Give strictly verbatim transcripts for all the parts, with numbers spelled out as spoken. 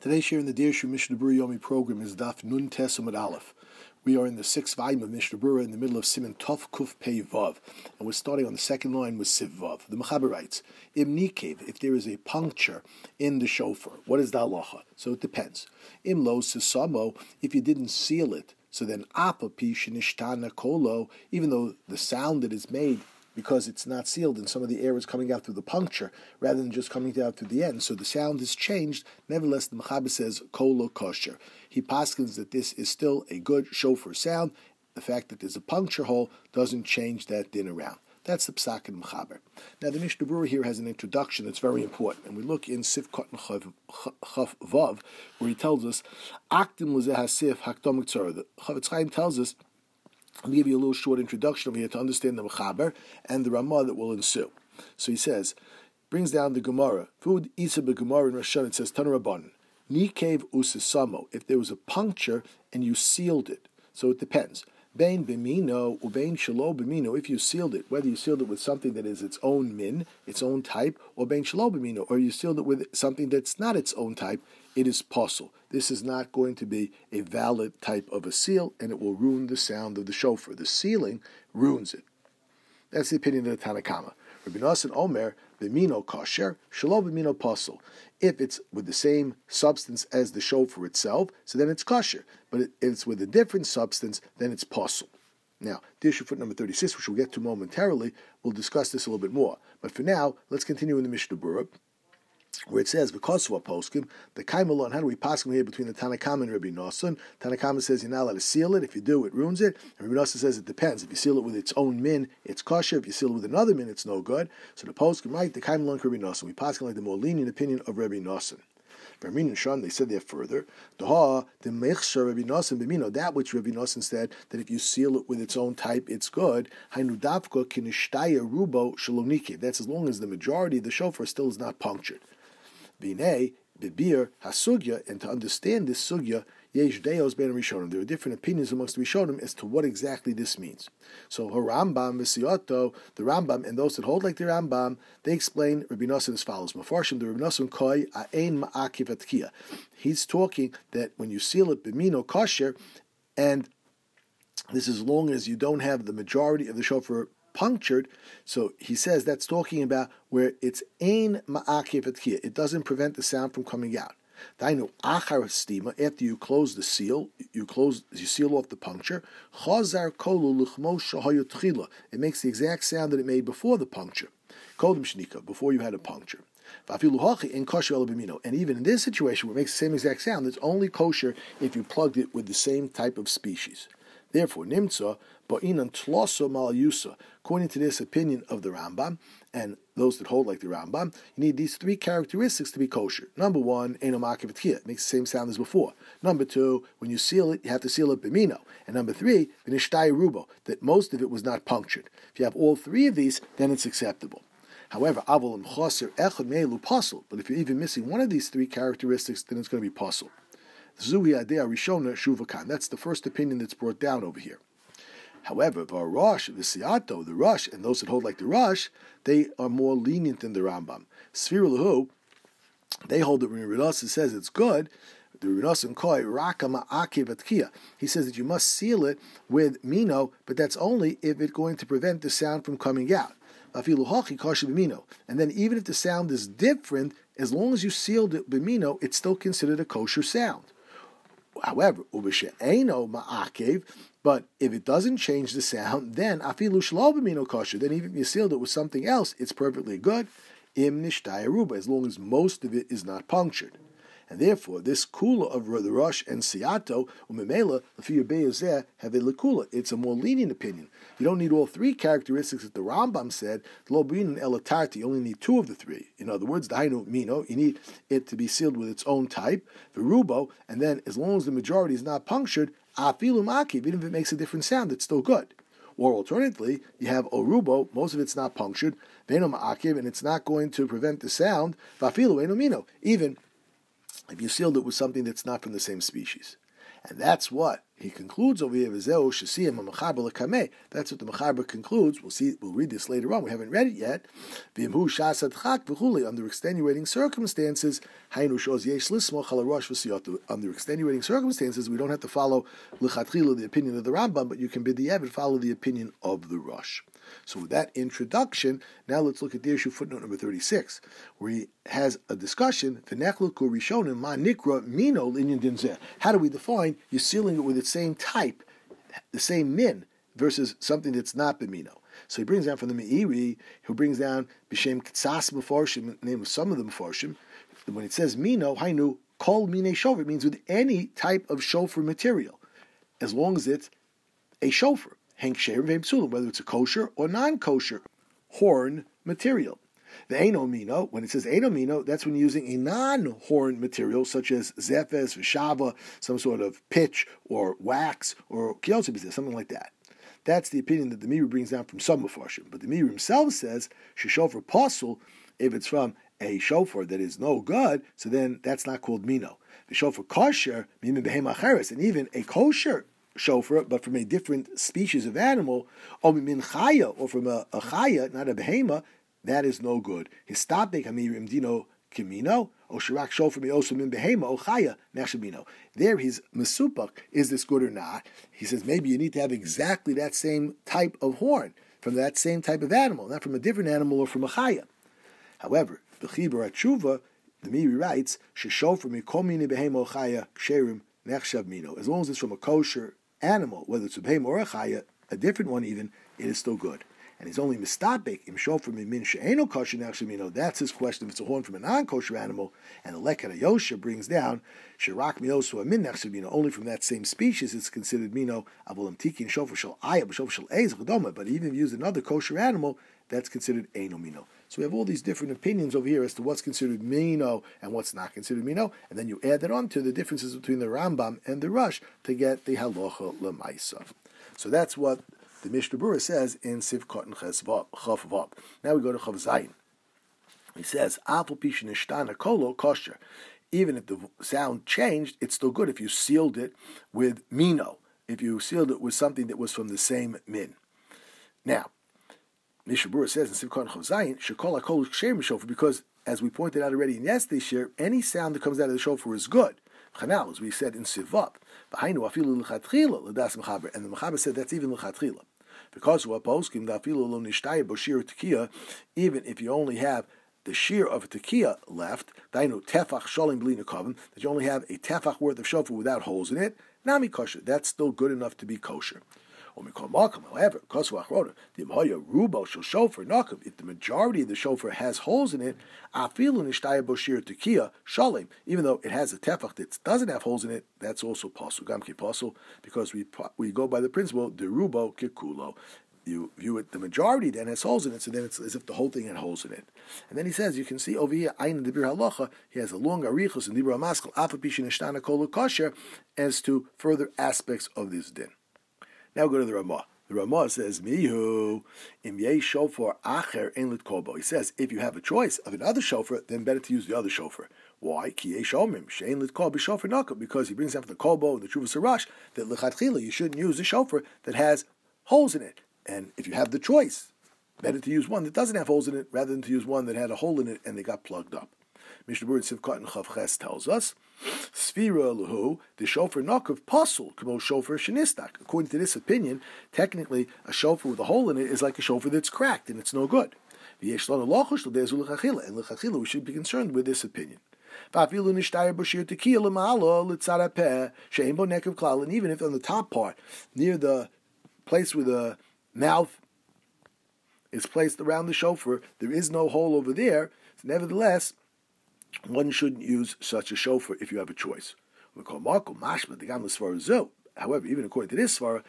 Today's share in the Dirshu Mishnah Berurah Yomi program is Daf Nun Tes Amud Aleph. We are in the sixth volume of Mishnah Berurah in the middle of Siman Tov Kuf Pei Vav, and we're starting on the second line with Siv Vav. The Mechaber writes, Im Nikev, if there is a puncture in the shofar, what is the halacha? So it depends. Im Lo Sisamo, if you didn't seal it, so then Apa Pi Shenishtana Kolo, even though the sound that is made because it's not sealed and some of the air is coming out through the puncture rather than just coming out through the end. So the sound is changed. Nevertheless, the Mechaber says, Kolo kosher. He paskins that this is still a good shofar sound. The fact that there's a puncture hole doesn't change that din around. That's the Psak and Mechaber. Now, the Mishnah Berurah here has an introduction that's very important. And we look in Sif Katan Chaf Vav, where he tells us, Akdim Lezeh HaSif Hakdom Tzara. The Chavetz Chaim tells us, I'll give you a little short introduction over here to understand the Mechaber and the Ramah that will ensue. So he says, brings down the Gemara. Food Isa Gemara in Rosh Hashanah, it says, Tana Rabbanan, Nikev Usisamo, if there was a puncture and you sealed it. So it depends. Bein bimino, ubein shelo bimino, if you sealed it, whether you sealed it with something that is its own min, its own type, or bein shelo bimino, or you sealed it with something that's not its own type, it is possible. This is not going to be a valid type of a seal, and it will ruin the sound of the shofar. The sealing ruins it. That's the opinion of the Tanakama. Rabbi Nosson Omer, bimino kosher, shelo bimino pasul. If it's with the same substance as the shofar itself, so then it's kosher. But if it's with a different substance, then it's pasul. Now, Dirshu foot number thirty-six, which we'll get to momentarily, we'll discuss this a little bit more. But for now, let's continue in the Mishnah Berurah, where it says, because of a poskim, the kaimalon, how do we paskim here between the Tanakama and Rabbi Nosson? Tanakama says you're not allowed to seal it. If you do, it ruins it. And Rabbi Nosson says it depends. If you seal it with its own min, it's kosher. If you seal it with another min, it's no good. So the poskim, right, the kaimalon Rabbi Nosson. We paskim like the more lenient opinion of Rabbi Nosson. Ramin and Shon, they said there further, that which Rabbi Nosson said, that if you seal it with its own type, it's good. That's as long as the majority of the shofar still is not punctured. Binei, bibir, hasugya, and to understand this sugya, yesh deos ben rishonim. There are different opinions amongst the rishonim as to what exactly this means. So, Harambam, V'siyoto, the Rambam, and those that hold like the Rambam, they explain Rabbi Nosson as follows. Mafarshim, the Rabbi Nosson koi a'ein ma'akiv atkiya. He's talking that when you seal it b'mino kosher, and this is as long as you don't have the majority of the shofar punctured, so he says that's talking about where it's ein ma'akiv atkiya. It doesn't prevent the sound from coming out. Dainu achar stima, after you close the seal, you close, you seal off the puncture. Chazar kolu l'chmo shahayu tchila. It makes the exact sound that it made before the puncture. Kodem shnika, before you had a puncture. Vafilu hachi in kosher elabimino. And even in this situation, where it makes the same exact sound, it's only kosher if you plugged it with the same type of species. Therefore, nimtza ba'inan tloso mal yusa. According to this opinion of the Rambam and those that hold like the Rambam, you need these three characteristics to be kosher. Number one, eno ma'akiv atkiya. It makes the same sound as before. Number two, when you seal it, you have to seal it b'mino. And number three, v'nishtai rubo, that most of it was not punctured. If you have all three of these, then it's acceptable. However, avol and choser echad me'elu pasul. But if you're even missing one of these three characteristics, then it's going to be pasul. Zuhi adeh rishona shuvakan. That's the first opinion that's brought down over here. However, the Rosh, the Siato, the Rosh, and those that hold like the Rosh, they are more lenient than the Rambam. Sfira Lahu, they hold that when Rabbi Nosson says it's good, the Rabbi Nosson koi raka ma'akiv atkiya. He says that you must seal it with mino, but that's only if it's going to prevent the sound from coming out. And then even if the sound is different, as long as you sealed it b'mino, it's still considered a kosher sound. However, ubishe'eno ma'akev, but if it doesn't change the sound, then afilu shelo b'mino kosher. Then even if you sealed it with something else, it's perfectly good. Im nishtaya ruba, as long as most of it is not punctured. And therefore, this kula of the Rosh and Siato, umemela, l'fi Yebei have a lekula. It's a more lenient opinion. You don't need all three characteristics that the Rambam said. Lo b'in elatarti, you only need two of the three. In other words, the hainu mino, you need it to be sealed with its own type, the rubo, and then as long as the majority is not punctured, afilu makiv, even if it makes a different sound, it's still good. Or alternatively, you have orubo, most of it's not punctured, veno ma'akiv, and it's not going to prevent the sound, vafilu eno mino, even if you sealed it with something that's not from the same species. And that's what he concludes over here. That's what the Mechaber concludes. We'll see. We'll read this later on. We haven't read it yet. Under extenuating circumstances, under extenuating circumstances, we don't have to follow the opinion of the Rambam, but you can bid the Eved follow the opinion of the Rosh. So with that introduction, now let's look at the issue footnote number thirty-six, where he has a discussion. How do we define you're sealing it with the same type, the same min, versus something that's not b'mino? So he brings down from the Meiri, who brings down b'shem ktsas b'forshim, the name of some of the b'forshim. When it says mino, hainu kol mine shofar, it means with any type of shofar material, as long as it's a shofar. Whether it's a kosher or non-kosher horn material. The Eino Mino, when it says Eino Mino, that's when you're using a non-horn material such as zephes, shava, some sort of pitch or wax or kiyotze, something like that. That's the opinion that the Meiri brings down from some Mefarshim. But the Meiri himself says, shofar pasul, if it's from a shofar that is no good, so then that's not called Mino. The shofar kosher, and even a kosher shofar, but from a different species of animal, or min chaya, or from a, a chaya, not a behema, that is no good. Histapek hamirim dino kimino, or shirak shofar mi also min behema, or chaya neshamino. There, his mesupak, is this good or not? He says maybe you need to have exactly that same type of horn from that same type of animal, not from a different animal or from a chaya. However, the Chibur Atshuva, the Meiri writes, sheshofar mi kol mini behema or chaya ksherim nechshav mino. As long as it's from a kosher animal, whether it's a behem or a chaya, a different one even, it is still good. And he's only mistapik im shofar min she'eno kosher nechshamino. That's his question. If it's a horn from a non-kosher animal, and the Leket Yosha brings down shirak miosu a min nechshamino, only from that same species, it's considered mino avolam tikin shofar shel aya b'shofar shel eiz chadoma. But even if you use another kosher animal, that's considered eno mino. So we have all these different opinions over here as to what's considered mino and what's not considered mino, and then you add that on to the differences between the Rambam and the Rush to get the halacha lemaisa. So that's what the Mishnah Berurah says in Sivkot and Chav Vav. Now we go to Chav Zayin. He says, "Afal pishin ishtana kolo kosher." Even if the sound changed, it's still good if you sealed it with mino. If you sealed it with something that was from the same min. Now, Mishnah Berurah says in Sivkot and Chav Zayin, "Shekol hakol kshem shofar," because as we pointed out already in yesterday's shir, any sound that comes out of the shofar is good. Chanal, as we said in Sivot, v'hainu afilu l'chatchila l'das mechaber, and the mechaber said that's even l'chatchila. Because what poskim dafilu lo nishtaya boshir tekiya, even if you only have the shear of a tekiya left, dainu tefach sholim b'li nekavim, that you only have a tefach worth of shofar without holes in it, nami kosher. That's still good enough to be kosher. However, if the majority of the shofar has holes in it, even though it has a tefach that doesn't have holes in it, that's also pasul, gamke pasul, because we we go by the principle derubo kikulo. You view it, the majority then has holes in it, so then it's as if the whole thing had holes in it. And then he says, you can see over here, Ayin Dibir Halacha, he has a long arichos in Dibir HaMaskal, Afa Pishin Ishtana Kolu Kosher, as to further aspects of this din. Now go to the Ramah. The Ramah says, Mihu, im yei shofar acher en lit kobo. He says, if you have a choice of another shofar, then better to use the other shofar. Why? Ki yei shomim, she'en lit kobo shofar nakam. Because he brings down from the kobo and the Chuvas Harash that lechatchila, you shouldn't use a shofar that has holes in it. And if you have the choice, better to use one that doesn't have holes in it rather than to use one that had a hole in it and they got plugged up. Mishnah Berurah Sivkot and Chav Ches tells us, Sfira Luhu, the shofar nakav pasul, kamo shofar shenistak. According to this opinion, technically a shofar with a hole in it is like a shofar that's cracked and it's no good. And l'chachila, we should be concerned with this opinion. And even if on the top part, near the place where the mouth is placed around the shofar, there is no hole over there, nevertheless, one shouldn't use such a shofar if you have a choice. However, even according to this svara,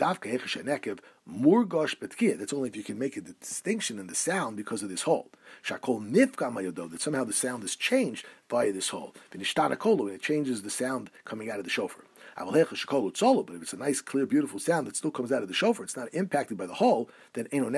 that's only if you can make a distinction in the sound because of this hole. That somehow the sound is changed via this hole. And it changes the sound coming out of the shofar. But if it's a nice, clear, beautiful sound that still comes out of the shofar, it's not impacted by the hole, then then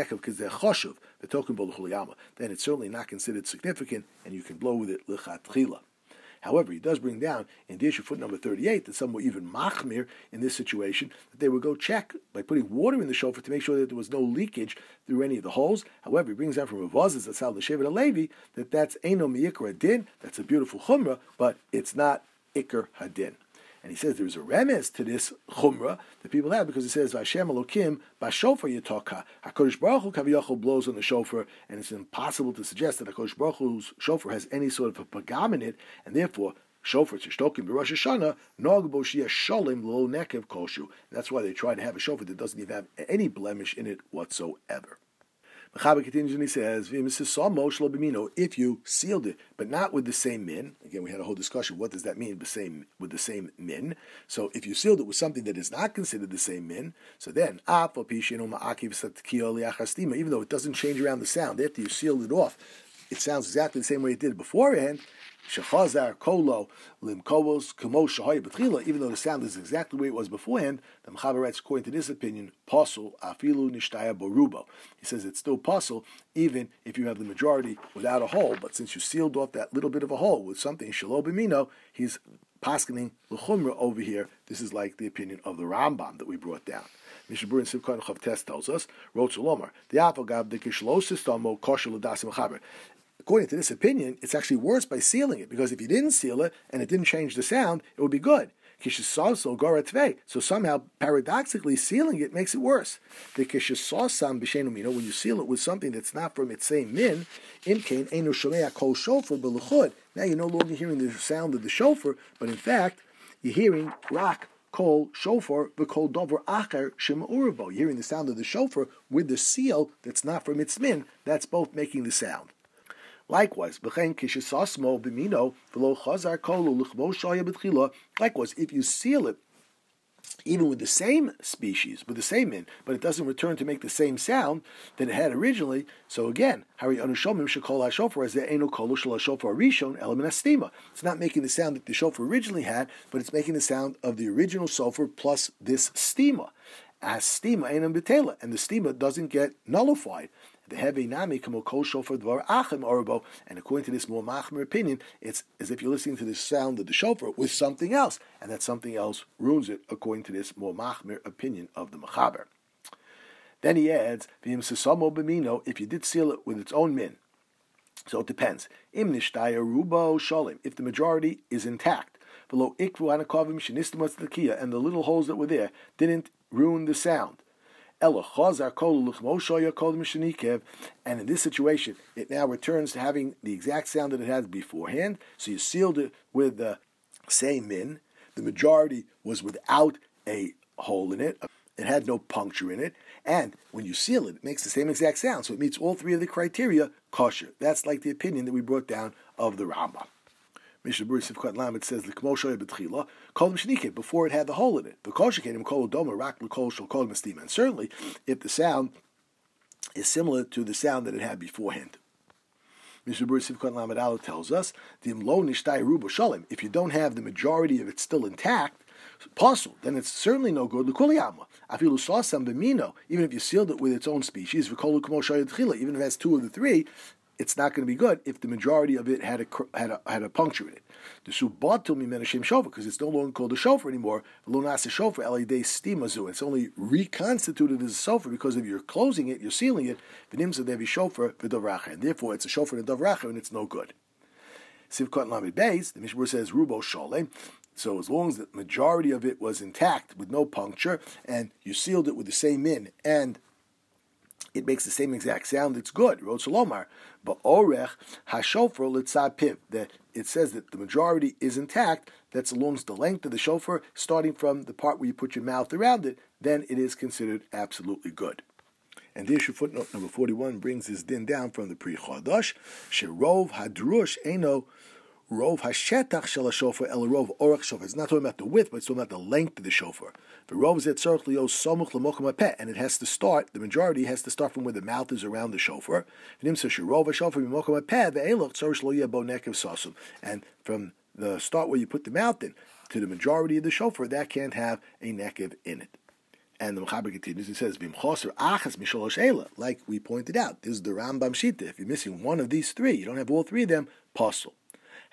it's certainly not considered significant, and you can blow with it lichatchila. However, he does bring down in the issue foot number thirty-eight that some were even machmir in this situation, that they would go check by putting water in the shofar to make sure that there was no leakage through any of the holes. However, he brings down from Ravazes that's how the Shevet HaLevi that that's Eino mi'ikar hadin, that's a beautiful chumrah, but it's not ikar hadin. And he says there's a remez to this chumrah that people have because it says Vashem Elokim b'shofar yitaka. HaKadosh Baruch Hu kaviyachol blows on the shofar, and it's impossible to suggest that HaKadosh Baruch Hu's shofar has any sort of a pagam in it, and therefore shofar tzishtokim b'Rosh Hashanah nog bo sheyeh sholim lo nekev koshu. That's why they try to have a shofar that doesn't even have any blemish in it whatsoever. Mechaber continues and he says, if you sealed it, but not with the same min. Again, we had a whole discussion. What does that mean? The same with the same min. So if you sealed it with something that is not considered the same min, so then even though it doesn't change around the sound after you sealed it off, it sounds exactly the same way it did beforehand. Shechazar kolo limkovos kamo shahaya b'tchila. Even though the sound is exactly the way it was beforehand, the Mechaber writes, according to this opinion, pasul afilu nishtaya borubo. He says it's still pasul even if you have the majority without a hole. But since you sealed off that little bit of a hole with something shelo b'mino, he's paskening l'chumra over here. This is like the opinion of the Rambam that we brought down. Mishnah Berurah in Sivkot Chavtes tells us, Rotz Lomar, the Afagav the Kishlosis Kosher L'Dasim Mechaber. According to this opinion, it's actually worse by sealing it, because if you didn't seal it and it didn't change the sound, it would be good. So somehow, paradoxically, sealing it makes it worse. When you seal it with something that's not from its same min, now you're no longer hearing the sound of the shofar, but in fact, you're hearing rak, kol, shofar, v'kol dover acher shema urbo. You're hearing the sound of the shofar with the seal that's not from its min. That's both making the sound. Likewise, likewise, if you seal it, even with the same species, with the same min, but it doesn't return to make the same sound that it had originally. So again, it's not making the sound that the shofar originally had, but it's making the sound of the original shofar plus this stima. As stima ain't betela, and the stima doesn't get nullified. The heavy nami kamo kol shofar dvar achem orbo, and according to this more machmer opinion, it's as if you're listening to the sound of the shofar with something else, and that something else ruins it, according to this more machmer opinion of the Mechaber. Then he adds, v'im sesamo b'mino, if you did seal it with its own min. So it depends. Im nishtaya rubo sholim, if the majority is intact, below ikvu anakovim shenistamas tekiya, and the little holes that were there didn't ruin the sound. And in this situation, it now returns to having the exact sound that it had beforehand. So you sealed it with the same min. The majority was without a hole in it. It had no puncture in it. And when you seal it, it makes the same exact sound. So it meets all three of the criteria, kosher. That's like the opinion that we brought down of the Rambam. Mishnah Berurah Sivkot Lamed says the Kmo Shoya B'Tchila called him Shnike before it had the hole in it. The Kol Shekanim Kol Doma Rak L'Kol Shel Kol Mestima. And certainly, if the sound is similar to the sound that it had beforehand. Mishnah Berurah Sivkot Lamed Aleph tells us the Imlo Nishtai Rubo Shalim. If you don't have the majority of it still intact, possible, then it's certainly no good. L'Kuliyama. Afilu Sasam B'Mino. Even if you sealed it with its own species, V'Kol Kmo Shoya B'Tchila. Even if it has two of the three, it's not going to be good if the majority of it had a had a, had a puncture in it. The subatul mimena shem shofar, because it's no longer called a shofar anymore. Lonas a shofar elidei stimazu. It's only reconstituted as a shofar because if you're closing it, you're sealing it. V'nimza devi shofar v'dovracha, and therefore it's a shofar and dovracha, and it's no good. Sivkot lamed beis, the Mishnah says rubo sholem. So as long as the majority of it was intact with no puncture, and you sealed it with the same min, and it makes the same exact sound, it's good. Rotz Lomar. But orech hashofar litzad piv. That it says that the majority is intact. That's along the length of the shofar, starting from the part where you put your mouth around it. Then it is considered absolutely good. And the issue footnote number forty-one brings this din down from the Pri Chodosh. Sherov hadrush eno rov hashetach shel shofar el rov orach shofar. It's not talking about the width, but it's talking about the length of the shofar. The rov zet tzarich lios somuch lemokum hapeh, and it has to start. The majority has to start from where the mouth is around the shofar. And from the start where you put the mouth in to the majority of the shofar, that can't have a nekev in it. And the Mechaber continues, he says, like we pointed out, this is the Rambam Shita. If you're missing one of these three, you don't have all three of them, pasul.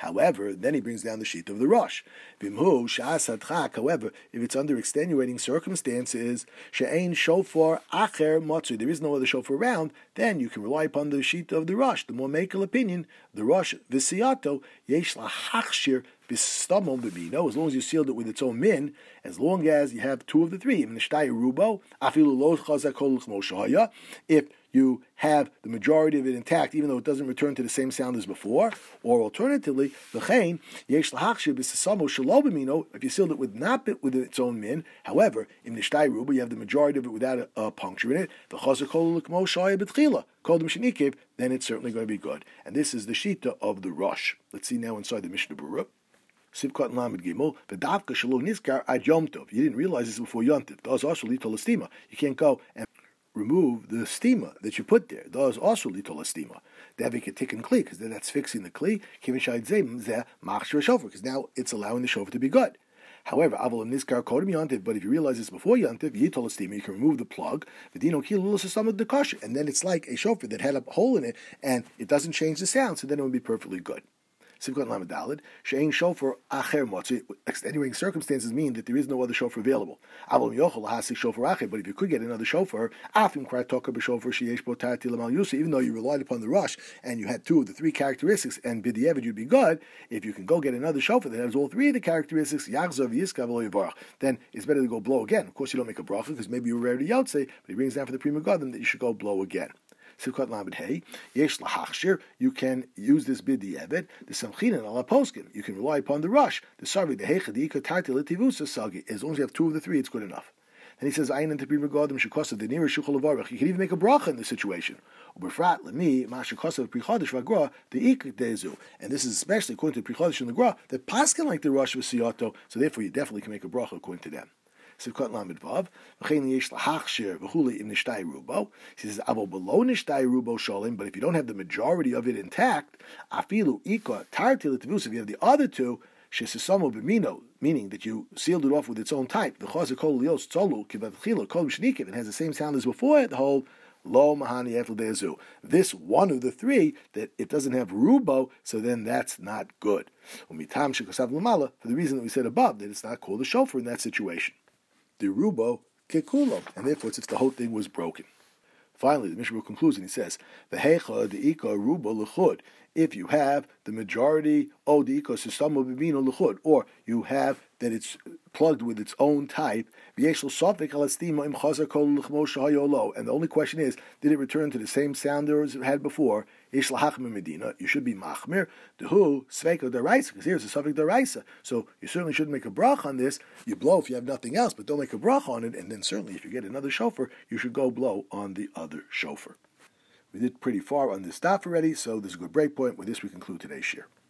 However, then he brings down the sheet of the Rosh. Vimhu sha'as hadchak. However, if it's under extenuating circumstances, she'ein shofar acher matzu, there is no other shofar around, then you can rely upon the sheet of the Rosh. The more makel opinion, the Rosh v'siyato yesh lahachshir b'stamon b'mino. As long as you sealed it with its own min, as long as you have two of the three, rubo afilu lo chazak kol l'chmo shahaya. If you have the majority of it intact, even though it doesn't return to the same sound as before. Or alternatively, v'chein yesh lahachshir b'sasamo shelo b'mino. If you sealed it with not with its own min, however, in nishtay ruba you have the majority of it without a, a puncture in it. V'chazak kol l'chmo shahaya b'tchila kodem shenikiv. Then it's certainly going to be good. And this is the shita of the Rosh. Let's see now inside the Mishnah Berurah. Sivkot and Lamed Gimel, v'davka shelo nizkar ad Yom Tov. You didn't realize this before Yom Tov. Those also litol estima. You can't go and remove the stima that you put there. Those also litol estima. Davik a tick and kli, because then that's fixing the kli. Kivishayid zeh zeh machshir shofar, because now it's allowing the shofar to be good. However, avol nizkar kodem Yom Tov. But if you realize this before Yom Tov, yitol estima, you can remove the plug. V'dino ki lulas esamad dekasher, and then it's like a shofar that had a hole in it, and it doesn't change the sound. So then it would be perfectly good. Sivkot Lamed Daled, she'ein shofar acher matzu. Extenuating circumstances mean that there is no other shofar available. Avol yochel lahasik shofar acher, but if you could get another shofar, afim kratoka b'shofar sheyesh bo tarti l'mal yusa, even though you relied upon the Rosh and you had two of the three characteristics, and b'diavad you'd be good. If you can go get another shofar that has all three of the characteristics, yachzor v'yiskav lo yivarach, then it's better to go blow again. Of course, you don't make a bracha because maybe you were already yotzei, but he brings down for the prima godim that you should go blow again. Sivkot Lamed Hey, yesh lahachshir. You can use this b'diavad. The samchinan ala poskim. You can rely upon the Rosh. The sarvi the heichadi katarti letivusa sagi. As long as you have two of the three, it's good enough. And he says, "Ayin and teprim regadim shekosav the nearest shuchol avarach." You can even make a bracha in this situation. Ubefrat lemi ma shekosav prichodesh vagra the ik dezu. And this is especially according to prichodesh and the gra that paskin like the Rosh v'siyato. So therefore, you definitely can make a bracha according to them. Sivkot Lamed Vav, v'chein yesh lahachshir v'chuli im nishtay rubo. He says, avo below nishtay rubo sholim, but if you don't have the majority of it intact, afilu ika tarti l'tevus, if you have the other two, shesisamo b'mino, meaning that you sealed it off with its own type, v'chazik kol lios tzolu kivatchila kol mishnikiv, it has the same sound as before, the whole lo mahani etel dezu. This one of the three, that it doesn't have rubo, so then that's not good. Umitam shekosav l'mala, for the reason that we said above, that it's not called a shofar in that situation. The rubo kekulo, and therefore it's if the whole thing was broken. Finally, the Mishnah concludes and he says, "V'hecha the ika rubo lechud." If you have the majority, oh the ika sistamo b'mino lechud, or you have that it's plugged with its own type, v'yeshel sofik al estima im chazer kol l'chmo shahayolo, and the only question is, did it return to the same sounder as it had before? Yesh lahachmir medina, you should be machmir. Dehu sveiko deraisa, because here's a sofik deraisa. So you certainly shouldn't make a brach on this. You blow if you have nothing else, but don't make a brach on it. And then certainly, if you get another shofar, you should go blow on the other shofar. We did pretty far on this daf already, so this is a good break point. With this, we conclude today's shir.